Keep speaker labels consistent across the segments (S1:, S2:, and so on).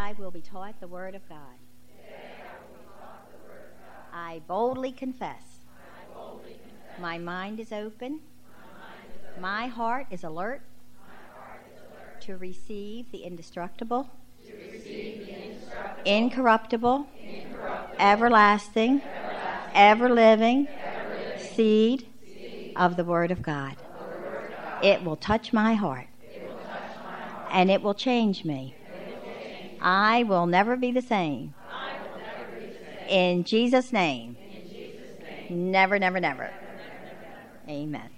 S1: I will be taught the Word of God. I boldly confess. My mind is open. My heart is alert to receive the indestructible, incorruptible, everlasting, ever-living seed of the Word of God. It will touch my heart, and it will change me. I will never be the same. In Jesus' name. Never, never, never. Amen.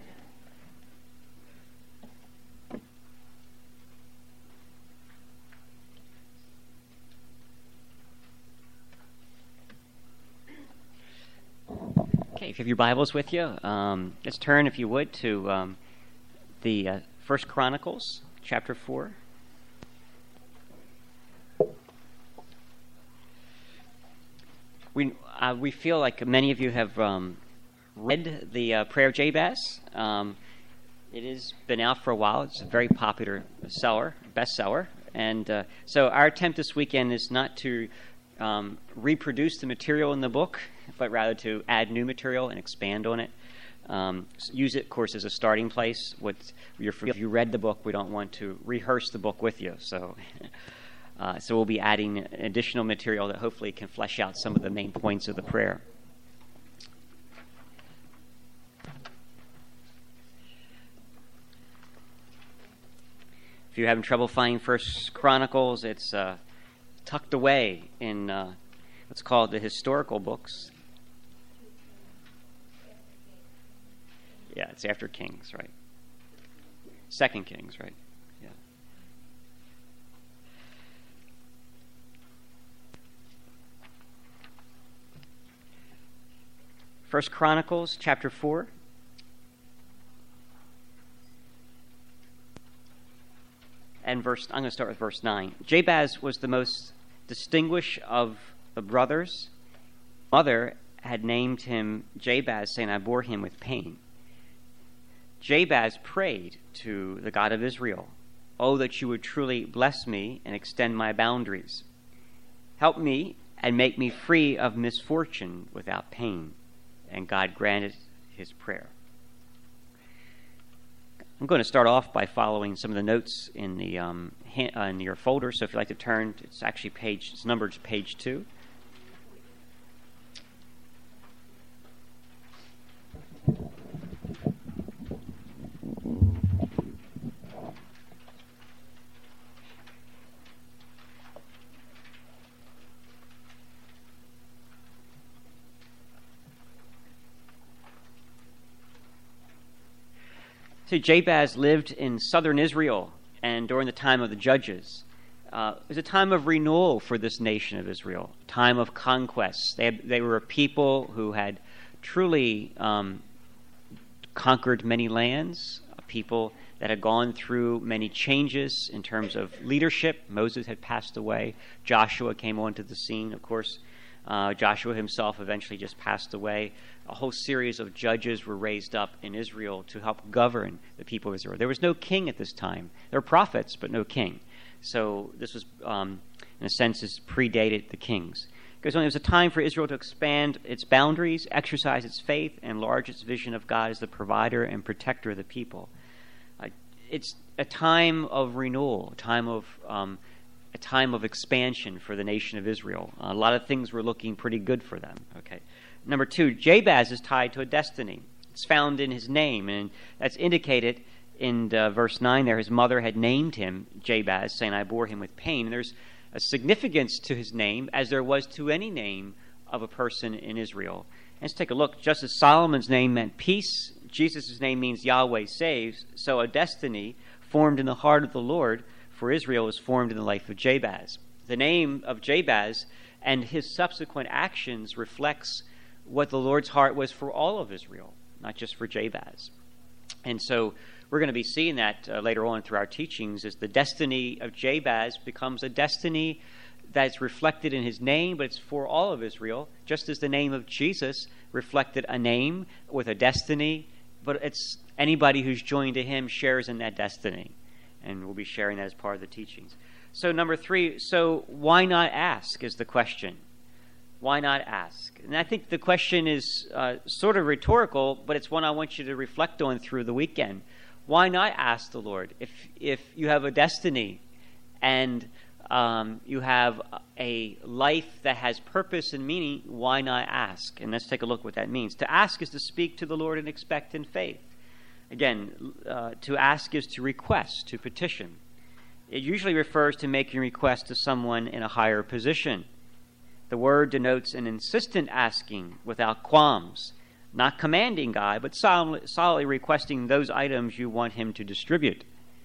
S2: Okay, if you have your Bibles with you, let's turn, if you would, to the First Chronicles, chapter 4. We feel like many of you have read the Prayer of Jabez. It has been out for a while. It's a very popular bestseller. And so our attempt this weekend is not to reproduce the material in the book, but rather to add new material and expand on it. Use it, of course, as a starting place. If you read the book, we don't want to rehearse the book with you. So we'll be adding additional material that hopefully can flesh out some of the main points of the prayer. If you're having trouble finding First Chronicles, it's tucked away in what's called the historical books. Yeah, it's after Kings, right? Second Kings, right? Yeah. First Chronicles, chapter 4. And I'm going to start with verse 9. Jabez was the most distinguished of the brothers. Mother had named him Jabez, saying, I bore him with pain. Jabez prayed to the God of Israel, Oh, that you would truly bless me and extend my boundaries. Help me and make me free of misfortune without pain. And God granted his prayer. I'm going to start off by following some of the notes in your folder. So if you'd like to turn, it's numbered page 2. So Jabez lived in southern Israel, and during the time of the Judges. It was a time of renewal for this nation of Israel, time of conquest. They were a people who had truly conquered many lands, a people that had gone through many changes in terms of leadership. Moses had passed away. Joshua came onto the scene, of course. Joshua himself eventually just passed away. A whole series of judges were raised up in Israel to help govern the people of Israel. There was no king at this time. There were prophets, but no king. So this was, in a sense, this predated the kings. Because it was a time for Israel to expand its boundaries, exercise its faith, and enlarge its vision of God as the provider and protector of the people. It's a time of renewal, a time of expansion for the nation of Israel. A lot of things were looking pretty good for them. Okay. Number 2, Jabez is tied to a destiny. It's found in his name, and that's indicated in verse 9 there. His mother had named him Jabez, saying, I bore him with pain. And there's a significance to his name, as there was to any name of a person in Israel. And let's take a look. Just as Solomon's name meant peace, Jesus' name means Yahweh saves, so a destiny formed in the heart of the Lord for Israel was formed in the life of Jabez. The name of Jabez and his subsequent actions reflects what the Lord's heart was for all of Israel, not just for Jabez. And so we're going to be seeing that later on through our teachings, as the destiny of Jabez becomes a destiny that's reflected in his name, but it's for all of Israel, just as the name of Jesus reflected a name with a destiny, but it's anybody who's joined to him shares in that destiny. And we'll be sharing that as part of the teachings. So number 3, so why not ask is the question. Why not ask? And I think the question is sort of rhetorical, but it's one I want you to reflect on through the weekend. Why not ask the Lord? If you have a destiny and you have a life that has purpose and meaning, why not ask? And let's take a look what that means. To ask is to speak to the Lord and expect in faith. Again, to ask is to request, to petition. It usually refers to making a request to someone in a higher position. The word denotes an insistent asking without qualms, not commanding God, but solidly requesting those items you want him to distribute.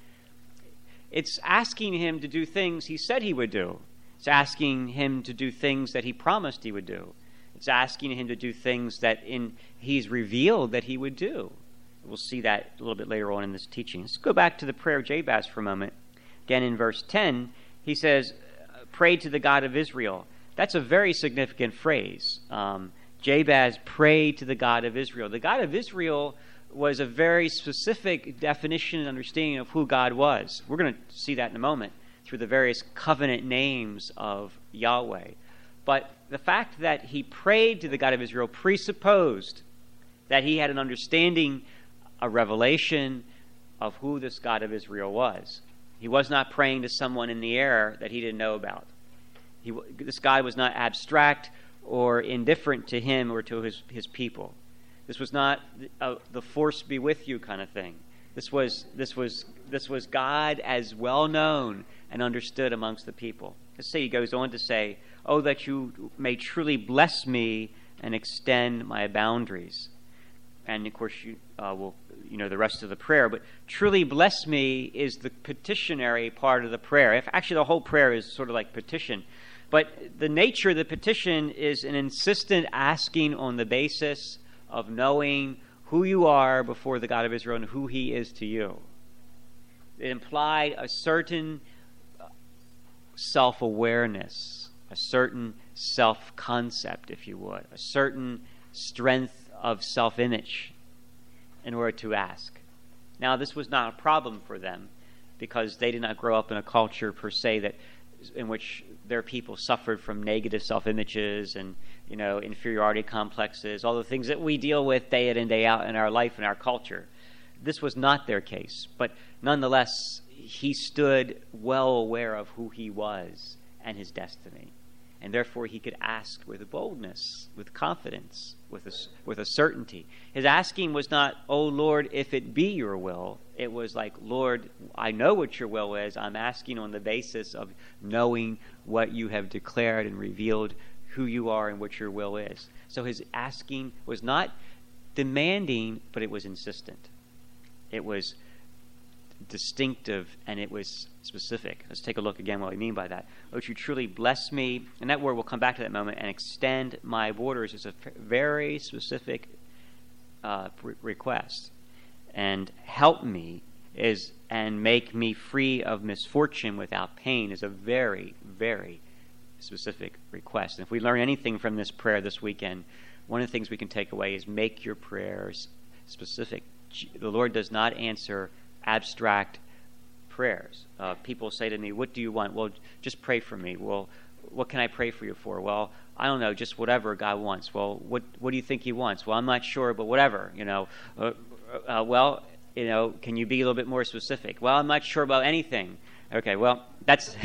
S2: It's asking him to do things he said he would do. It's asking him to do things that he promised he would do. It's asking him to do things that he's revealed that he would do. We'll see that a little bit later on in this teaching. Let's go back to the prayer of Jabez for a moment. Again, in verse 10, he says, pray to the God of Israel. That's a very significant phrase. Jabez prayed to the God of Israel. The God of Israel was a very specific definition and understanding of who God was. We're going to see that in a moment through the various covenant names of Yahweh. But the fact that he prayed to the God of Israel presupposed that he had an understanding, a revelation of who this God of Israel was. He was not praying to someone in the air that he didn't know about. This God was not abstract or indifferent to him or to his people. This was not the force be with you kind of thing. This was God as well known and understood amongst the people. Let's say he goes on to say, "Oh, that you may truly bless me and extend my boundaries." And of course, you know the rest of the prayer. But truly bless me is the petitionary part of the prayer. Actually, the whole prayer is sort of like petition. But the nature of the petition is an insistent asking on the basis of knowing who you are before the God of Israel and who he is to you. It implied a certain self-awareness, a certain self-concept, if you would, a certain strength of self-image in order to ask. Now, this was not a problem for them because they did not grow up in a culture per se in which their people suffered from negative self-images and, inferiority complexes, all the things that we deal with day in and day out in our life and our culture. This was not their case, but nonetheless, he stood well aware of who he was and his destiny. And therefore, he could ask with boldness, with confidence, with a certainty. His asking was not, "Oh, Lord, if it be your will." It was like, "Lord, I know what your will is. I'm asking on the basis of knowing what you have declared and revealed who you are and what your will is." So his asking was not demanding, but it was insistent. It was distinctive, and it was specific. Let's take a look again what we mean by that. "Oh, you truly bless me," and that word, we'll come back to that moment, "and extend my borders," is a very specific request. And "help me" and "make me free of misfortune without pain" is a very, very specific request. And if we learn anything from this prayer this weekend, one of the things we can take away is make your prayers specific. The Lord does not answer abstract prayers. People say to me, "What do you want?" "Well, just pray for me." "Well, what can I pray for you for?" "Well, I don't know, just whatever God wants." "Well, what do you think he wants?" "Well, I'm not sure, but whatever, well, can you be a little bit more specific?" "Well, I'm not sure about anything." "Okay, well, that's..."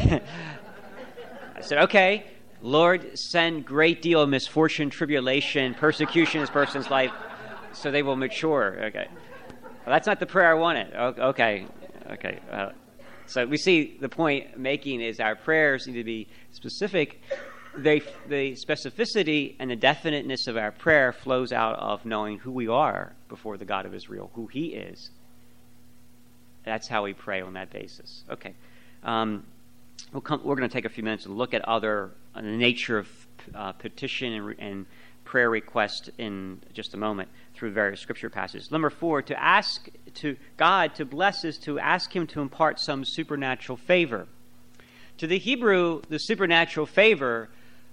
S2: I said, "Okay, Lord, send great deal of misfortune, tribulation, persecution in this person's life so they will mature." "Okay. Well, that's not the prayer I wanted." "Okay. So we see the point making is our prayers need to be specific. The specificity and the definiteness of our prayer flows out of knowing who we are before the God of Israel, who he is. That's how we pray on that basis. Okay. We're going to take a few minutes and look at the nature of petition and prayer request in just a moment through various scripture passages. Number 4, to ask to God to bless is to ask him to impart some supernatural favor. To the Hebrew, the supernatural favor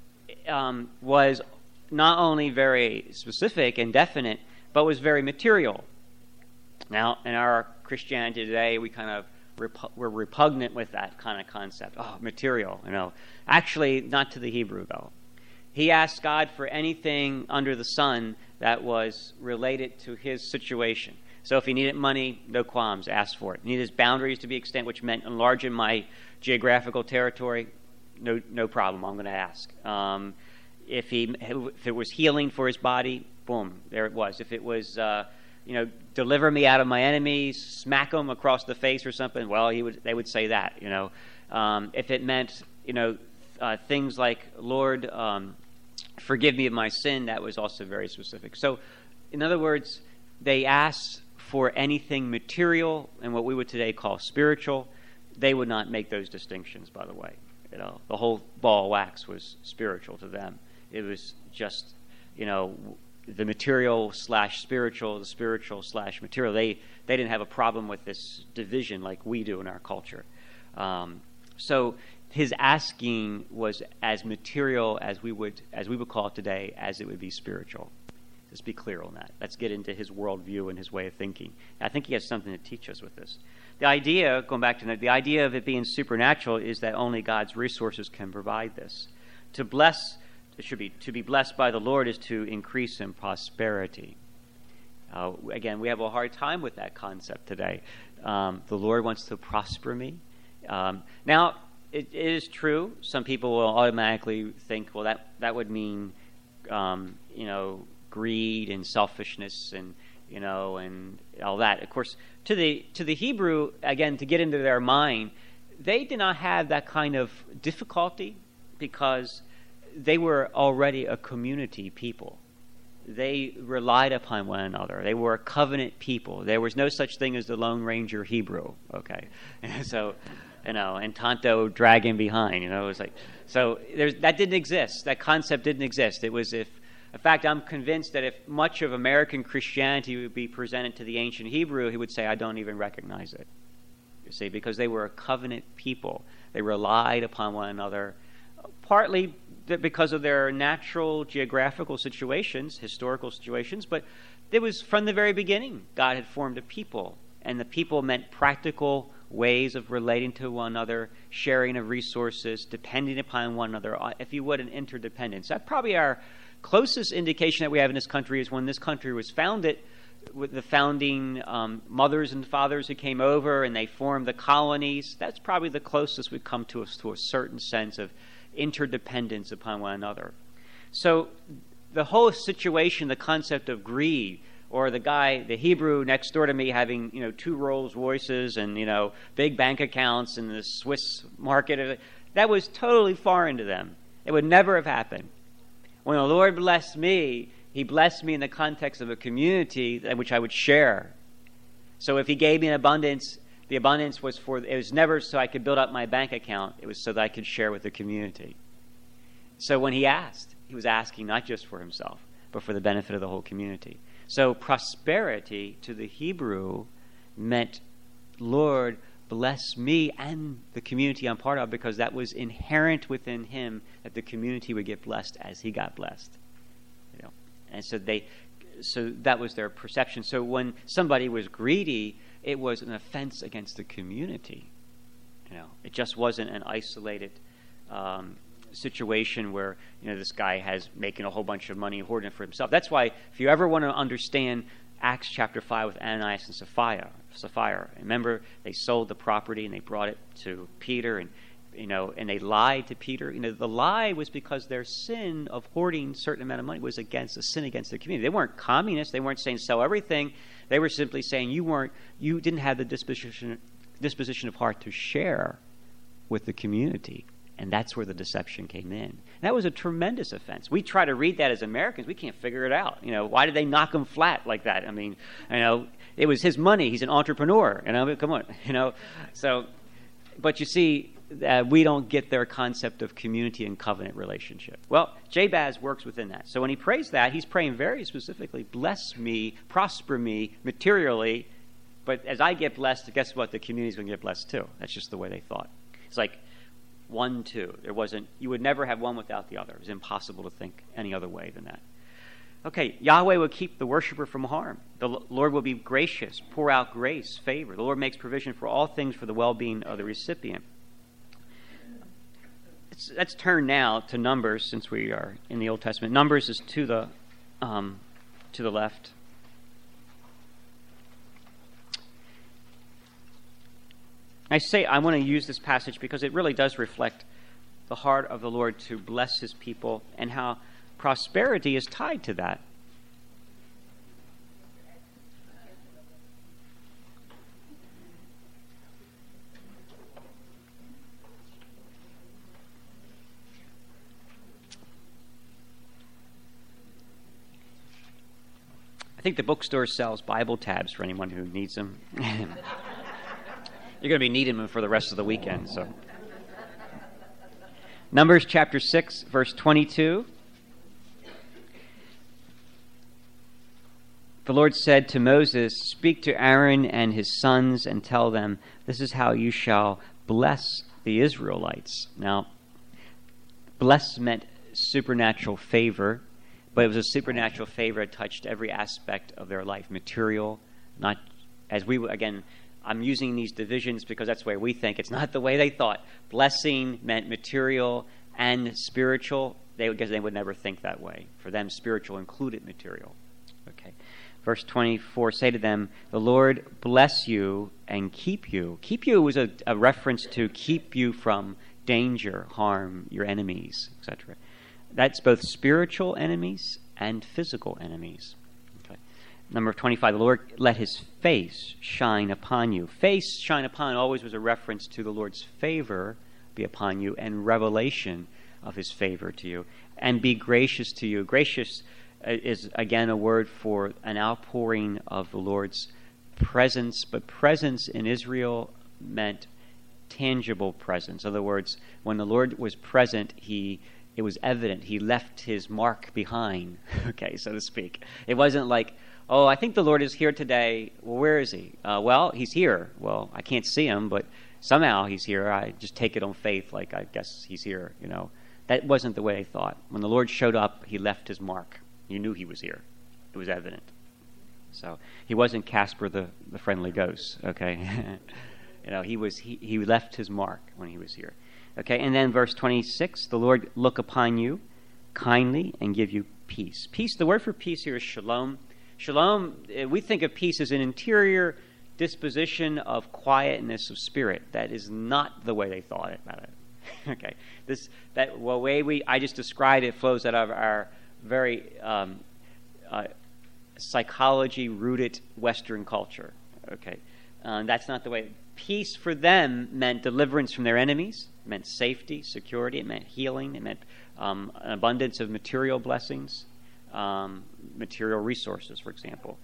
S2: was not only very specific and definite, but was very material. Now, in our Christianity today, we kind of were repugnant with that kind of concept. Oh, material, Actually, not to the Hebrew, though. He asked God for anything under the sun that was related to his situation. So if he needed money, no qualms, asked for it. He needed his boundaries to be extended, which meant enlarging my geographical territory, no problem, I'm going to ask. If it was healing for his body, boom, there it was. If it was, deliver me out of my enemies, smack them across the face or something, well, they would say that, If it meant, things like, Lord, forgive me of my sin, that was also very specific. So, in other words, they asked for anything material and what we would today call spiritual. They would not make those distinctions, by the way. The whole ball of wax was spiritual to them. It was just, the material / spiritual, the spiritual / material. They didn't have a problem with this division like we do in our culture. So his asking was as material as we would call it today, as it would be spiritual. Let's be clear on that. Let's get into his worldview and his way of thinking. I think he has something to teach us with this. The idea, going back to that, the idea of it being supernatural is that only God's resources can provide this. To be blessed by the Lord is to increase in prosperity. Again, we have a hard time with that concept today. The Lord wants to prosper me. Now, it is true. Some people will automatically think, well, that would mean, greed and selfishness and all that. Of course, to the Hebrew, again, to get into their mind, they did not have that kind of difficulty because they were already a community people. They relied upon one another. They were a covenant people. There was no such thing as the Lone Ranger Hebrew, okay? So, and Tonto dragging behind, it was like, so that didn't exist. That concept didn't exist. It was in fact, I'm convinced that if much of American Christianity would be presented to the ancient Hebrew, he would say, I don't even recognize it. You see, because they were a covenant people. They relied upon one another, partly because of their natural geographical situations, historical situations, but it was from the very beginning God had formed a people, and the people meant practical ways of relating to one another, sharing of resources, depending upon one another, if you would, an interdependence. That's probably our closest indication that we have in this country is when this country was founded, with the founding mothers and fathers who came over and they formed the colonies. That's probably the closest we come to a certain sense of interdependence upon one another. So the whole situation, the concept of greed, or the Hebrew next door to me having, 2 Rolls Royces and, big bank accounts in the Swiss market, that was totally foreign to them. It would never have happened. When the Lord blessed me, he blessed me in the context of a community which I would share. So if he gave me an abundance, the abundance was it was never so I could build up my bank account. It was so that I could share with the community. So when he asked, he was asking not just for himself, but for the benefit of the whole community. So prosperity to the Hebrew meant, Lord, bless me and the community I'm part of, because that was inherent within him that the community would get blessed as he got blessed. And so that was their perception. So when somebody was greedy, it was an offense against the community. It just wasn't an isolated situation where this guy has making a whole bunch of money and hoarding it for himself. That's why if you ever want to understand Acts chapter 5 with Ananias and Sapphira, remember they sold the property and they brought it to Peter and they lied to Peter. The lie was because their sin of hoarding a certain amount of money was a sin against the community. They weren't communists. They weren't saying sell everything. They were simply saying you didn't have the disposition of heart to share with the community. And that's where the deception came in. And that was a tremendous offense. We try to read that as Americans. We can't figure it out. Why did they knock him flat like that? I mean, it was his money. He's an entrepreneur. Come on. So, but you see, we don't get their concept of community and covenant relationship. Well, Jabez works within that. So when he prays that, he's praying very specifically, bless me, prosper me materially, but as I get blessed, guess what? The community's going to get blessed too. That's just the way they thought. It's like 1-2. You would never have one without the other. It was impossible to think any other way than that. Okay, Yahweh will keep the worshiper from harm. The Lord will be gracious, pour out grace, favor. The Lord makes provision for all things for the well-being of the recipient. Let's turn now to Numbers, since we are in the Old Testament. Numbers is to the left. I want to use this passage because it really does reflect the heart of the Lord to bless his people and how prosperity is tied to that. I think the bookstore sells Bible tabs for anyone who needs them. You're going to be needing them for the rest of the weekend. So, Numbers chapter 6, verse 22. The Lord said to Moses, "Speak to Aaron and his sons and tell them, this is how you shall bless the Israelites." Now, bless meant supernatural favor, but it was a supernatural favor that touched every aspect of their life, material, not as we, again, I'm using these divisions because that's the way we think. It's not the way they thought. Blessing meant material and spiritual, because they would never think that way. For them, spiritual included material. Okay. Verse 24, say to them, the Lord bless you and keep you. Keep you was a reference to keep you from danger, harm, your enemies, etc. That's both spiritual enemies and physical enemies. Okay. Number 25, the Lord let his face shine upon you. Face shine upon always was a reference to the Lord's favor be upon you and revelation of his favor to you. And be gracious to you. Gracious is, again, a word for an outpouring of the Lord's presence. But presence in Israel meant tangible presence. In other words, when the Lord was present, it was evident. He left his mark behind, okay, so to speak. It wasn't like, oh, I think the Lord is here today. Well, where is he? Well, he's here. Well, I can't see him, but somehow he's here. I just take it on faith, like I guess he's here, you know. That wasn't the way they thought. When the Lord showed up, he left his mark. You knew he was here. It was evident. So he wasn't Casper the friendly ghost, okay? You know, he left his mark when he was here. Okay, and then verse 26, the Lord look upon you kindly and give you peace. Peace, the word for peace here is shalom. Shalom, we think of peace as an interior disposition of quietness of spirit. That is not the way they thought about it. Okay, I just described it flows out of our very psychology-rooted Western culture. Okay, that's not the way. Peace for them meant deliverance from their enemies, it meant safety, security, it meant healing, it meant an abundance of material blessings, material resources, for example.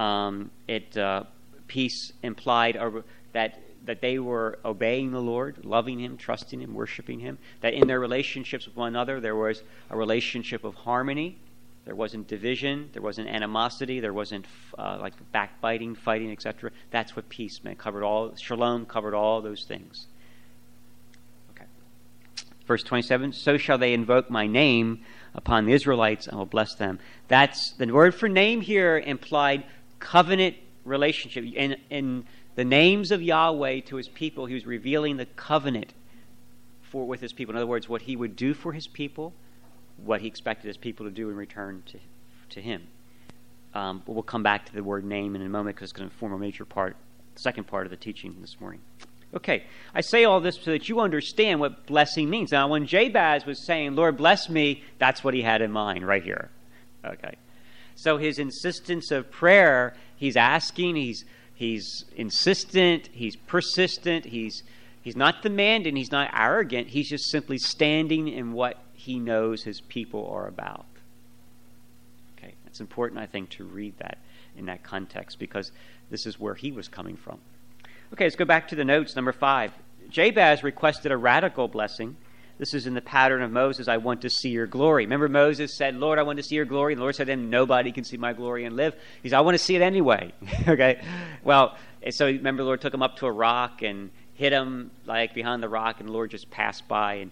S2: Peace implied that they were obeying the Lord, loving him, trusting him, worshiping him, that in their relationships with one another there was a relationship of harmony. There wasn't division, there wasn't animosity, there wasn't like backbiting, fighting, etc. That's what peace meant. Shalom covered all those things. Okay. Verse 27, so shall they invoke my name upon the Israelites, and will bless them. That's the word for name here implied covenant relationship. In the names of Yahweh to his people, he was revealing the covenant with his people. In other words, what he would do for his people, what he expected his people to do in return to him. But we'll come back to the word name in a moment because it's going to form a major part, the second part of the teaching this morning. Okay, I say all this so that you understand what blessing means. Now, when Jabez was saying, Lord, bless me, that's what he had in mind right here. Okay, so his insistence of prayer, he's asking, he's insistent, he's persistent, he's not demanding, he's not arrogant, he's just simply standing in what he knows his people are about. Okay, it's important, I think, to read that in that context because this is where he was coming from. Okay, let's go back to the notes. Number 5. Jabez requested a radical blessing. This is in the pattern of Moses, I want to see your glory. Remember Moses said, Lord, I want to see your glory. And the Lord said to him, nobody can see my glory and live. He said, I want to see it anyway. Okay, well, so remember the Lord took him up to a rock and hit him like behind the rock, and the Lord just passed by. And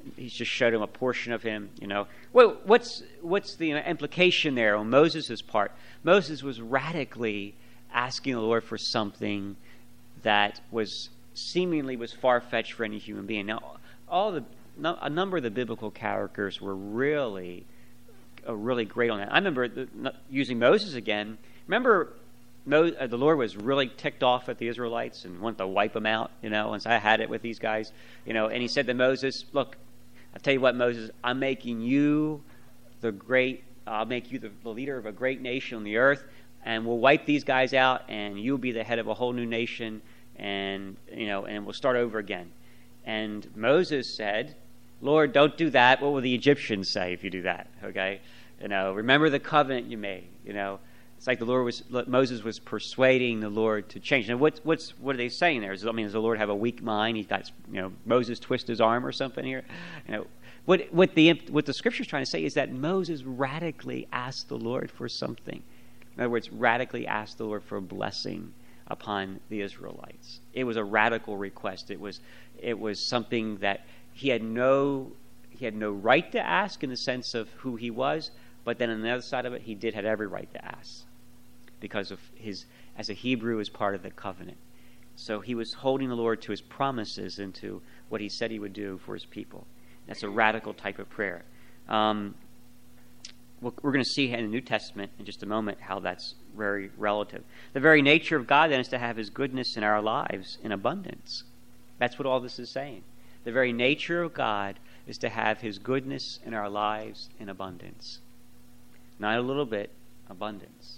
S2: He's just showed him a portion of him, Well, what's the implication there on Moses' part? Moses was radically asking the Lord for something that was seemingly far-fetched for any human being. Now, a number of the biblical characters were really great on that. I remember using Moses again. Remember, the Lord was really ticked off at the Israelites and wanted to wipe them out, and so I had it with these guys, and he said to Moses, look, I'll tell you what, Moses, I'm making you I'll make you the leader of a great nation on the earth, and we'll wipe these guys out, and you'll be the head of a whole new nation, and we'll start over again. And Moses said, Lord, don't do that. What will the Egyptians say if you do that? Okay, remember the covenant you made. It's like Moses was persuading the Lord to change. Now, what are they saying there? Does the Lord have a weak mind? He's got, Moses twist his arm or something here? What the Scripture is trying to say is that Moses radically asked the Lord for something. In other words, radically asked the Lord for a blessing upon the Israelites. It was a radical request. It was something that he had no right to ask in the sense of who he was, but then on the other side of it, he had every right to ask because of as a Hebrew, as part of the covenant. So he was holding the Lord to his promises and to what he said he would do for his people. That's a radical type of prayer. We're going to see in the New Testament in just a moment how that's very relative. The very nature of God then is to have his goodness in our lives in abundance. That's what all this is saying. The very nature of God is to have his goodness in our lives in abundance. Not a little bit, abundance.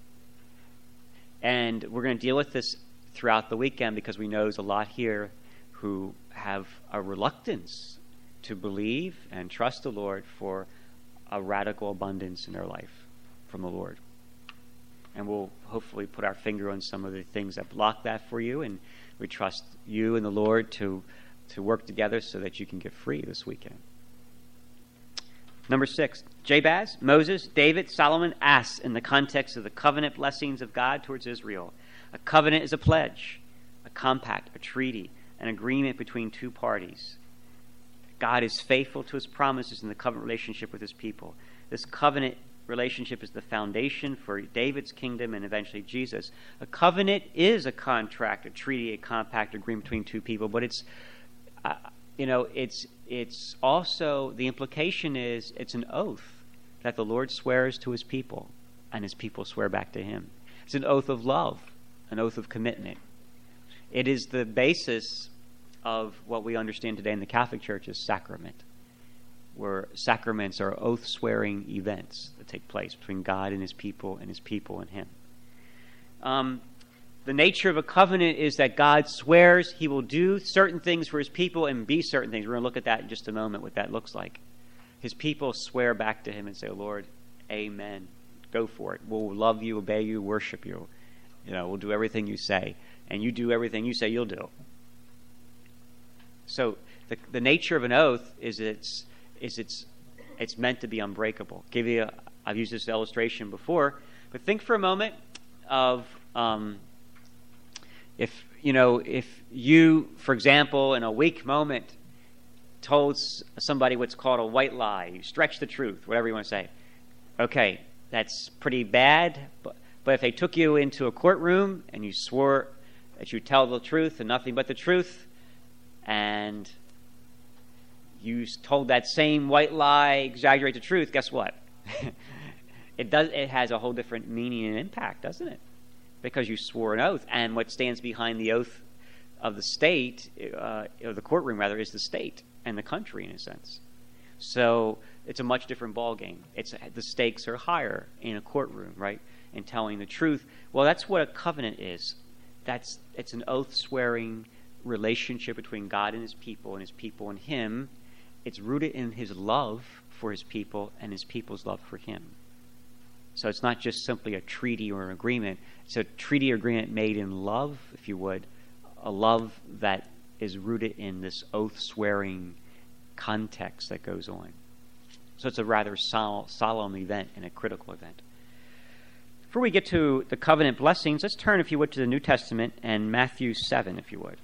S2: And we're going to deal with this throughout the weekend because we know there's a lot here who have a reluctance to believe and trust the Lord for a radical abundance in their life from the Lord. And we'll hopefully put our finger on some of the things that block that for you, and we trust you and the Lord to work together so that you can get free this weekend. Number 6, Jabez, Moses, David, Solomon asks in the context of the covenant blessings of God towards Israel. A covenant is a pledge, a compact, a treaty, an agreement between two parties. God is faithful to his promises in the covenant relationship with his people. This covenant relationship is the foundation for David's kingdom and eventually Jesus. A covenant is a contract, a treaty, a compact agreement between two people, but it's also, the implication is it's an oath that the Lord swears to his people and his people swear back to him. It's an oath of love, an oath of commitment. It is the basis of what we understand today in the Catholic Church as sacrament, where sacraments are oath-swearing events that take place between God and his people and him. The nature of a covenant is that God swears he will do certain things for his people and be certain things. We're going to look at that in just a moment, what that looks like. His people swear back to him and say, Lord, amen. Go for it. We'll love you, obey you, worship you. We'll do everything you say. And you do everything you say you'll do. So the nature of an oath is it's meant to be unbreakable. I've used this illustration before, but think for a moment of if you, for example, in a weak moment, told somebody what's called a white lie, you stretch the truth, whatever you want to say. Okay, that's pretty bad, but if they took you into a courtroom and you swore that you tell the truth and nothing but the truth, and you told that same white lie, exaggerate the truth, guess what? It has a whole different meaning and impact, doesn't it? Because you swore an oath, and what stands behind the oath of the state, or the courtroom rather, is the state and the country in a sense. So it's a much different ballgame. The stakes are higher in a courtroom, right? In telling the truth. Well, that's what a covenant is. It's an oath-swearing relationship between God and his people and him. It's rooted in his love for his people and his people's love for him. So it's not just simply a treaty or an agreement. It's a treaty or agreement made in love, if you would, a love that is rooted in this oath-swearing context that goes on. So it's a rather solemn event and a critical event. Before we get to the covenant blessings, let's turn, if you would, to the New Testament and Matthew 7, if you would.